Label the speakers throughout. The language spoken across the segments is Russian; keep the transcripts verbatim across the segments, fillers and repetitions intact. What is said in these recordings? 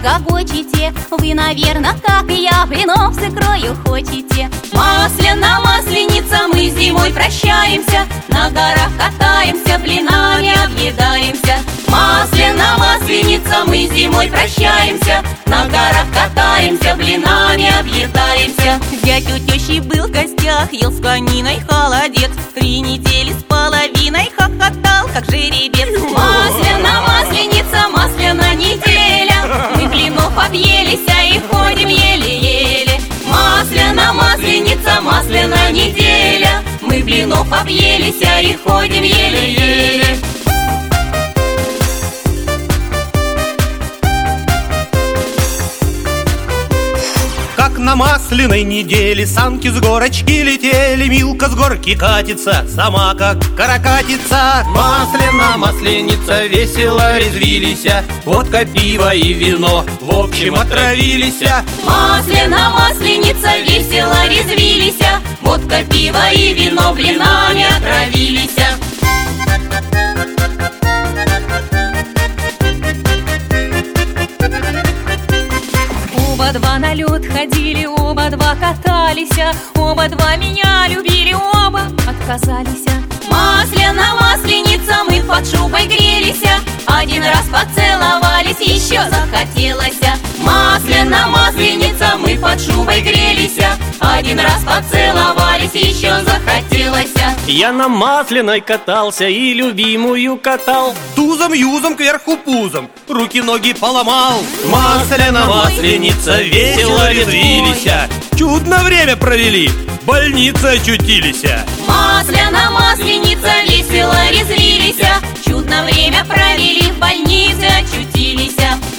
Speaker 1: гогочите. Вы, наверное, как и я, блинов с икрою хотите. Масляна масленица, мы зимой прощаемся, на горах катаемся, блинами объедаемся. Масляна масленица, мы зимой прощаемся, на горах катаемся, блинами объедаемся. Зять у тещи был в гостях, ел с кониной холодец, три недели с половиной хохотал, как жеребец. Масляна масленица, масляна неделя, мы блинов объелись и ходим еле-еле. Масляна масленица, масляна неделя, мы блинов объелись и ходим еле-еле.
Speaker 2: Как на масляной неделе санки с горочки летели, Милка с горки катится, сама как каракатица.
Speaker 3: Масляна масленица, весело резвились, водка, пиво и вино, в общем отравились.
Speaker 1: Масляна масленица, весело резвились, водка, пиво и вино, блинами отравились. Оба два на лед ходили, оба два катались, оба два меня любили, оба отказались. Масляна масленица, мы под шубой грелись, один раз поцеловались, еще захотелось. Масляна масленица, мы под шубой грелись, один раз поцеловались, еще захотелось.
Speaker 3: Я на масляной катался и любимую катал,
Speaker 2: Тузом-юзом кверху пузом, руки-ноги поломал.
Speaker 3: Масляна масленица, весело резвились,
Speaker 2: Чудно время провели, в больнице очутились.
Speaker 1: Масляна масленица, весело резвились, чудно время провели, в больнице очутились.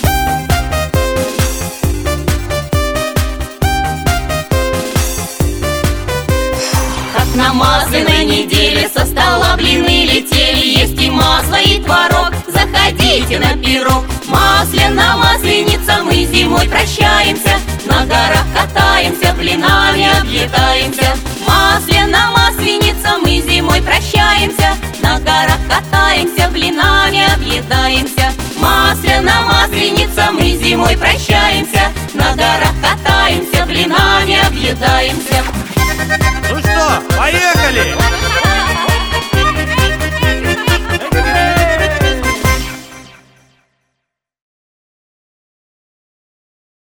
Speaker 1: Как на масляной неделе со стола блины летели, есть и масло, и творог, заходите на пирог. Масляна масленица, мы зимой прощаемся, на горах катаемся, блинами объедаемся. Масляна масленица, мы зимой прощаемся, на горах катаемся, блинами объедаемся. Масляна масленица, мы зимой прощаемся, на горах катаемся, блинами объедаемся.